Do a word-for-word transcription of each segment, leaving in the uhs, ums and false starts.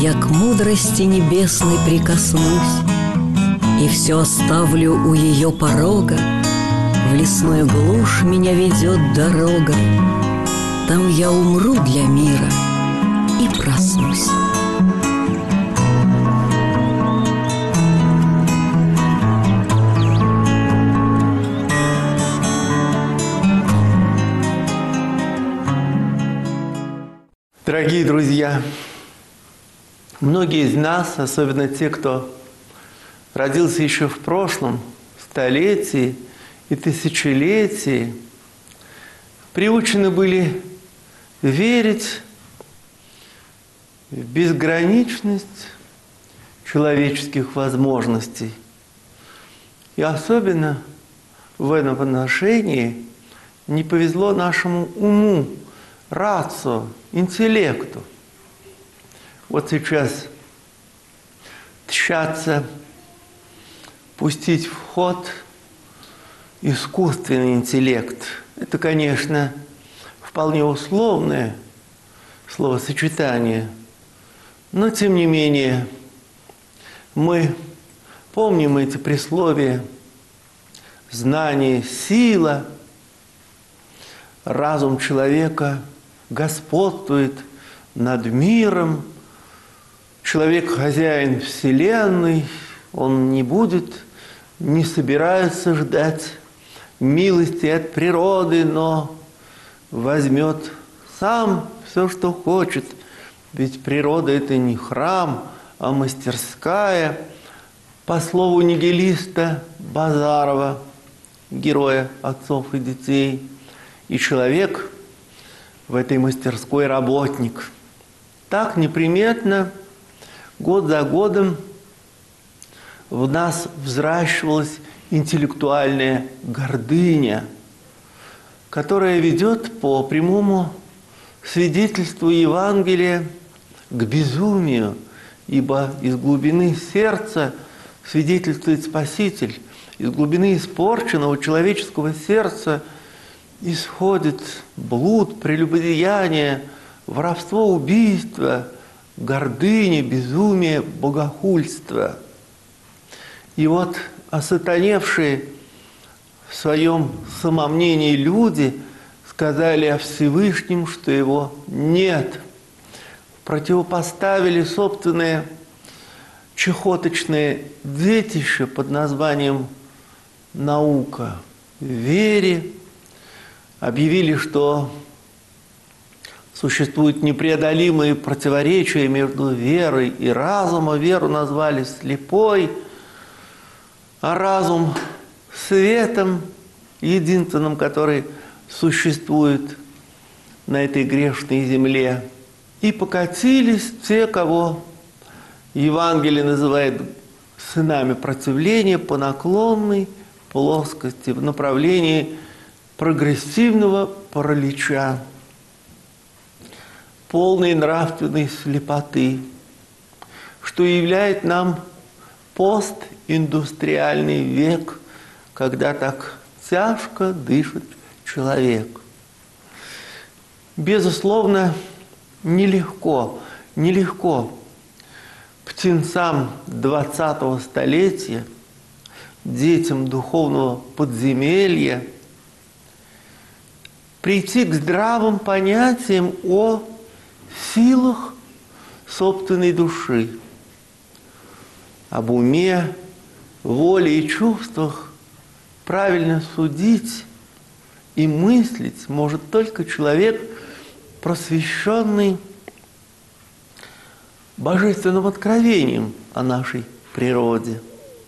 я к мудрости небесной прикоснусь и все оставлю у ее порога. В лесную глушь меня ведет дорога, там я умру для мира и проснусь. Дорогие друзья, многие из нас, особенно те, кто родился еще в прошлом столетии и тысячелетии, приучены были верить в безграничность человеческих возможностей. И особенно в этом отношении не повезло нашему уму, рацио, интеллекту. Вот сейчас тщатся пустить в ход искусственный интеллект. Это, конечно, вполне условное словосочетание, но, тем не менее, мы помним эти присловия: знание – сила, разум человека господствует над миром, человек – хозяин Вселенной, он не будет, не собирается ждать милости от природы, но возьмет сам все, что хочет. Ведь природа – это не храм, а мастерская. По слову нигилиста Базарова, героя «Отцов и детей», и человек в этой мастерской работник. Так неприметно год за годом в нас взращивалась интеллектуальная гордыня, которая ведет по прямому свидетельству Евангелия к безумию, ибо из глубины сердца свидетельствует Спаситель, из глубины испорченного человеческого сердца исходит блуд, прелюбодеяние, воровство, убийство, гордыня, безумие, богохульство. И вот осатаневшие в своем самомнении люди сказали о Всевышнем, что его нет. Противопоставили собственное чехоточное детище под названием наука вере, объявили, что существуют непреодолимые противоречия между верой и разумом. Веру назвали слепой, а разум светом, единственным, который существует на этой грешной земле. И покатились те, кого Евангелие называет сынами противления, по наклонной плоскости в направлении прогрессивного паралича, полной нравственной слепоты, что являет нам постиндустриальный век, когда так тяжко дышит человек. Безусловно, нелегко, нелегко птенцам двадцатого столетия, детям духовного подземелья, прийти к здравым понятиям о силах собственной души, об уме, воле и чувствах. Правильно судить и мыслить может только человек, просвещенный божественным откровением о нашей природе.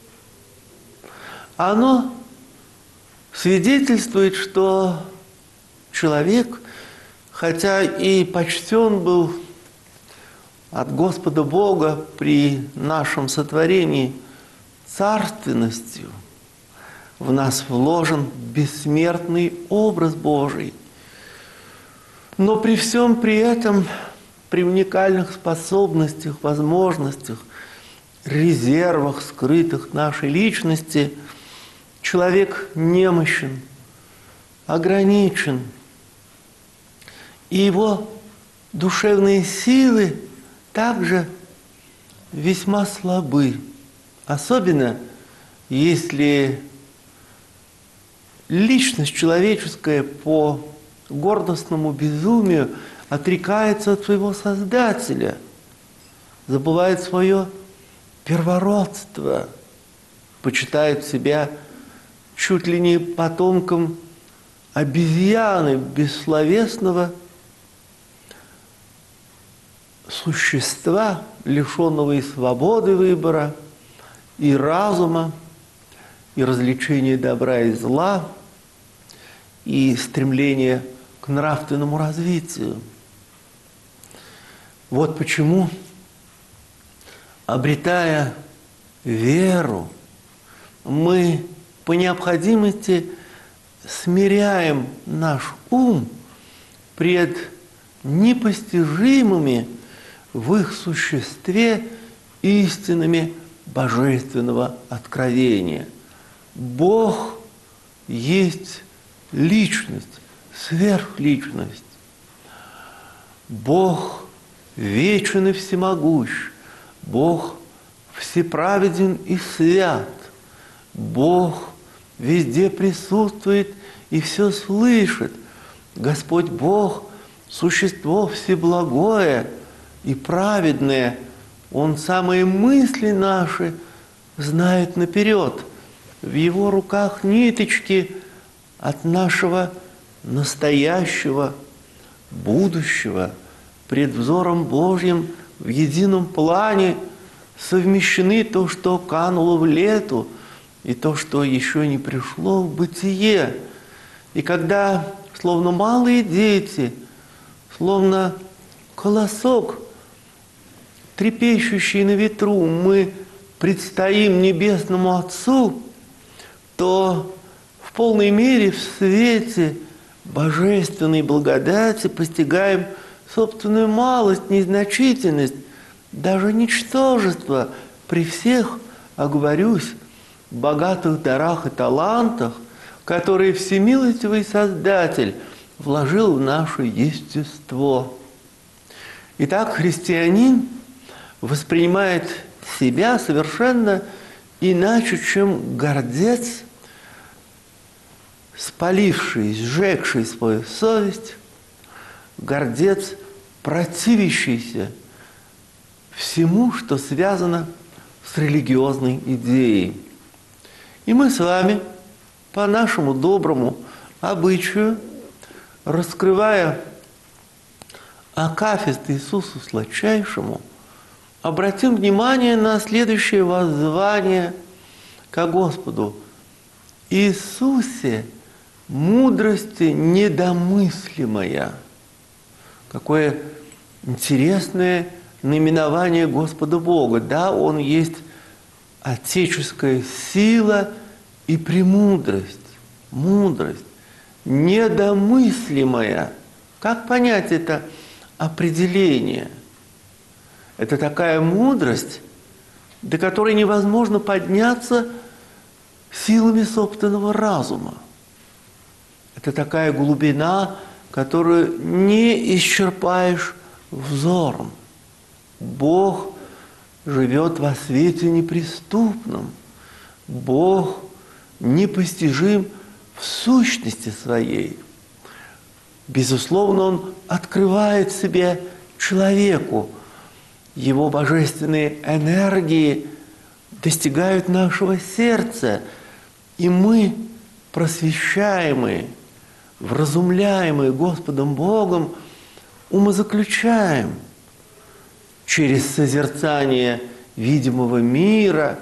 Оно свидетельствует, что человек, хотя и почтен был от Господа Бога при нашем сотворении царственностью, в нас вложен бессмертный образ Божий. Но при всем при этом, при уникальных способностях, возможностях, резервах, скрытых нашей личности, человек немощен, ограничен. И его душевные силы также весьма слабы, особенно если личность человеческая по гордостному безумию отрекается от своего Создателя, забывает свое первородство, почитает себя чуть ли не потомком обезьяны, бессловесного существа, лишенного и свободы выбора, и разума, и развлечения добра и зла, и стремления к нравственному развитию. Вот почему, обретая веру, мы по необходимости смиряем наш ум пред непостижимыми в их существе истинами божественного откровения. Бог есть личность, сверхличность. Бог вечен и всемогущ. Бог всеправеден и свят. Бог везде присутствует и все слышит. Господь Бог – существо всеблагое и праведное. Он самые мысли наши знает наперед. В Его руках ниточки от нашего настоящего, будущего. Пред взором Божьим в едином плане совмещены то, что кануло в лету, и то, что еще не пришло в бытие. И когда, словно малые дети, словно колосок, трепещущий на ветру, мы предстоим Небесному Отцу, то в полной мере в свете божественной благодати постигаем собственную малость, незначительность, даже ничтожество при всех, оговорюсь, богатых дарах и талантах, которые всемилостивый Создатель вложил в наше естество. Итак, христианин воспринимает себя совершенно иначе, чем гордец, спаливший, сжегший свою совесть, гордец, противящийся всему, что связано с религиозной идеей. И мы с вами, по нашему доброму обычаю, раскрывая акафист Иисусу Сладчайшему, обратим внимание на следующее воззвание ко Господу. Иисусе, мудрости недомыслимая. Какое интересное наименование Господа Бога. Да, Он есть отеческая сила и премудрость. Мудрость недомыслимая. Как понять это определение? Это такая мудрость, до которой невозможно подняться силами собственного разума. Это такая глубина, которую не исчерпаешь взором. Бог живет во свете неприступном. Бог непостижим в сущности своей. Безусловно, Он открывает себя человеку. Его божественные энергии достигают нашего сердца, и мы, просвещаемые, вразумляемые Господом Богом, умозаключаем через созерцание видимого мира,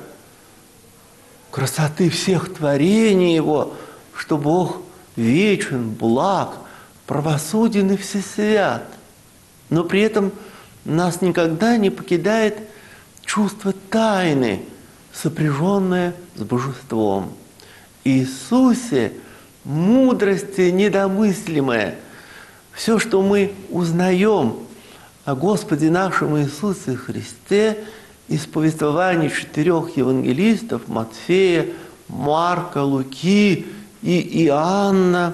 красоты всех творений Его, что Бог вечен, благ, правосуден и всесвят. Но при этом нас никогда не покидает чувство тайны, сопряженное с божеством. Иисусе мудрости недомыслимая. Все, что мы узнаем о Господе нашем Иисусе Христе из повествований четырех евангелистов Матфея, Марка, Луки и Иоанна,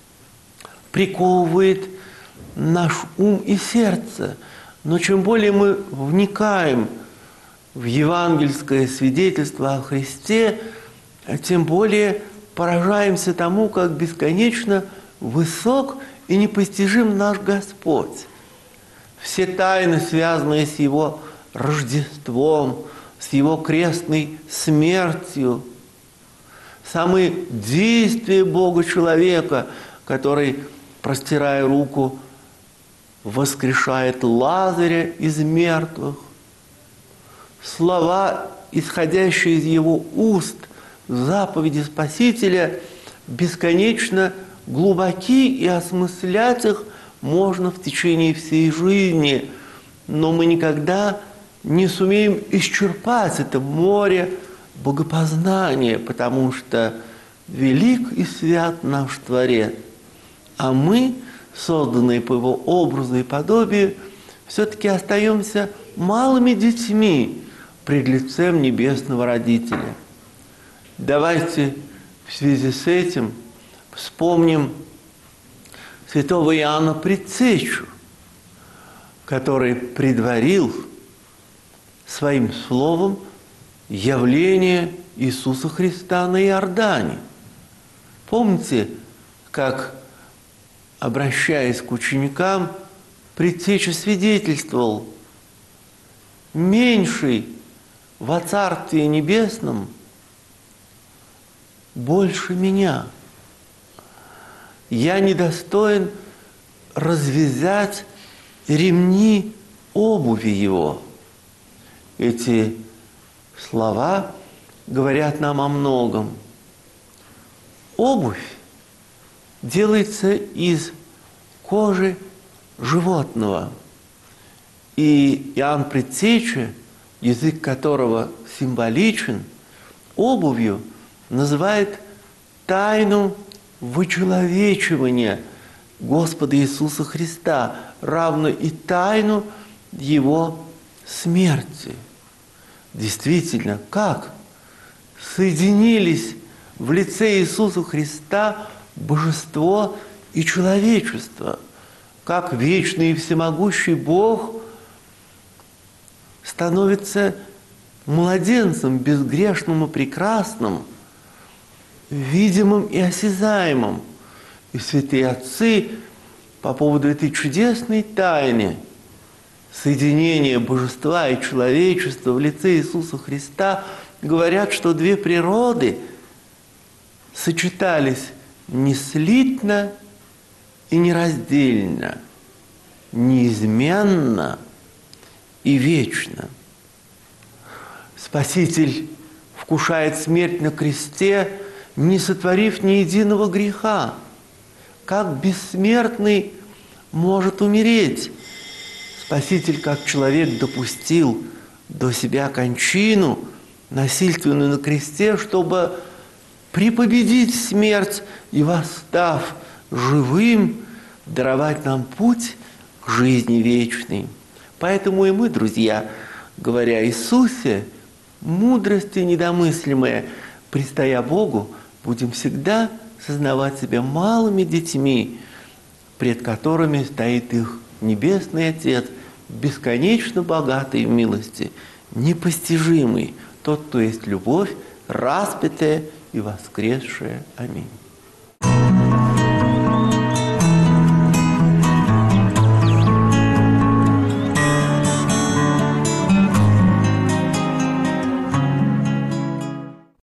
приковывает наш ум и сердце. Но чем более мы вникаем в евангельское свидетельство о Христе, тем более поражаемся тому, как бесконечно высок и непостижим наш Господь. Все тайны, связанные с Его Рождеством, с Его крестной смертью, самые действия Бога-человека, который, простирая руку, воскрешает Лазаря из мертвых, слова, исходящие из Его уст, заповеди Спасителя, бесконечно глубоки, и осмыслять их можно в течение всей жизни, но мы никогда не сумеем исчерпать это море богопознания, потому что велик и свят наш Творец, а мы, созданные по Его образу и подобию, все-таки остаемся малыми детьми пред лицем Небесного Родителя. Давайте в связи с этим вспомним святого Иоанна Предтечу, который предварил своим словом явление Иисуса Христа на Иордане. Помните, как, обращаясь к ученикам, Предтеча свидетельствовал: меньший во Царстве Небесном больше меня. Я недостоин развязать ремни обуви его. Эти слова говорят нам о многом. Обувь делается из кожи животного. И Иоанн Предтеча, язык которого символичен, обувью называет тайну вычеловечивания Господа Иисуса Христа, равно и тайну Его смерти. Действительно, как соединились в лице Иисуса Христа божество и человечество, как вечный и всемогущий Бог становится младенцем безгрешным и прекрасным, видимым и осязаемым. И святые отцы по поводу этой чудесной тайны соединения божества и человечества в лице Иисуса Христа говорят, что две природы сочетались неслитно и нераздельно, неизменно и вечно. Спаситель вкушает смерть на кресте, не сотворив ни единого греха. Как бессмертный может умереть? Спаситель, как человек, допустил до себя кончину, насильственную на кресте, чтобы препобедить смерть и, восстав живым, даровать нам путь к жизни вечной. Поэтому и мы, друзья, говоря о Иисусе, мудрости недомыслимые, предстоя Богу, будем всегда сознавать себя малыми детьми, пред которыми стоит их Небесный Отец, бесконечно богатый в милости, непостижимый, тот, кто есть любовь, распятая и воскресшая. Аминь.